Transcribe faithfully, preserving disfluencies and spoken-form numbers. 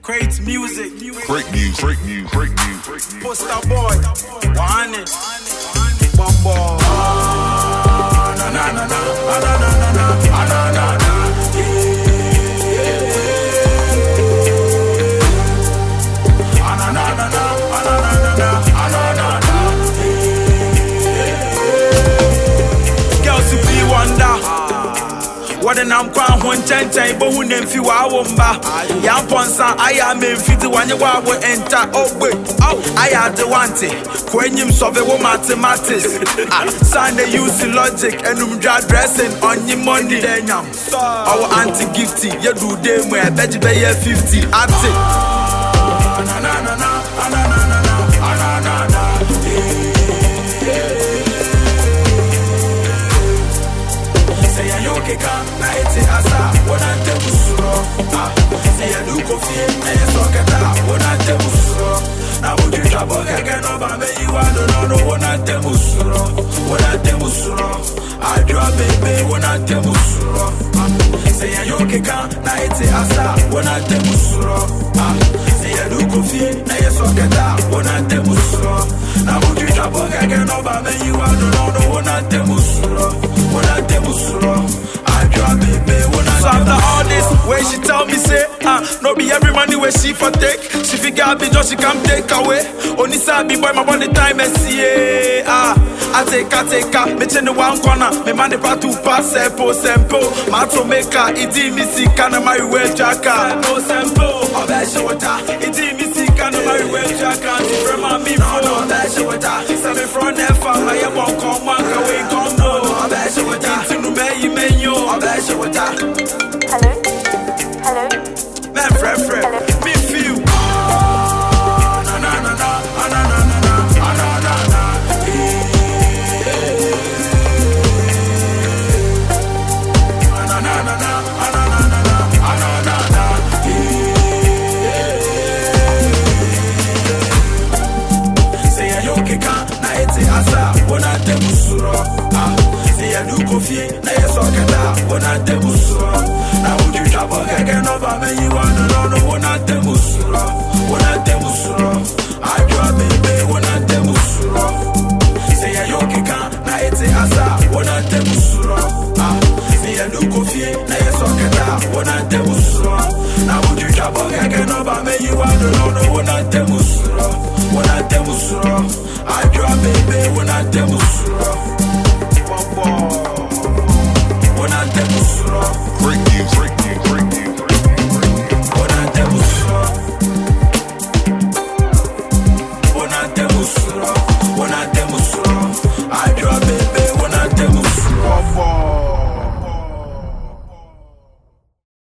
Great music, Great music, great music, great music. Poster boy, one it, Bumbo. Na na na na, na na na na, na na na. Na na na na, na na na na, na na na. Girls who be wonder. What an umpire one ten time, but who name few womba. Yam ponsa, I am in fifty one you will enter. Oh, wait, oh, I had the one thing. When you solve it with mathematics, Sunday use logic and um dressing on your money. Then yam our auntie gifty, you do them where I bet you pay fifty. At it. Na na na na, na na na na, na na na. Say ya yoke ka na ete asa wona temusuro ah say ya duko fie na yesoketa wona temusuro na wodi trabo keke no ba me you ado no no wona temusuro wona temusuro adwa bebe wona temusuro say ya yoke ka na ete asa wona temusuro ah say ya duko fie na yesoketa wona temusuro na wodi trabo keke no ba me you ado no no wona temusuro wona temusuro. So after all this, where she tell me say, ah, no be every money where she for take. She figure be just she can take away. Only sabi boy my body time and see ah. I take her, take her, me change the one corner. Me man the part to pass sample, sample. Mato maker, iti mi si kana my way jacka. Sample, sample. Obesha wata, iti mi si kana my way jacka. She from my me no no. Obesha wata, say me from never. My won't come on, go away, come no. Obesha wata, tinu me you me yo. Obesha wata. Hello? Hello? Man, friend, friend, me feel. Na na na na, na na na na, na na na. Na na na na, na na na na, na na na. Say ya yoke ka na ete asa, wona temusuro. Ah, say ya duko fie na yesoketa, wona temusuro. Na wodi trabo keke no ba me you want no no wona temusuro wona temusuro adwa bebe wona temusuro say ya yoke ka na ete asa wona temusuro ah say ya duko fie na yesoketa wona temusuro na wodi trabo keke no ba me you want no no wona temusuro wona temusuro adwa bebe wona temusuro.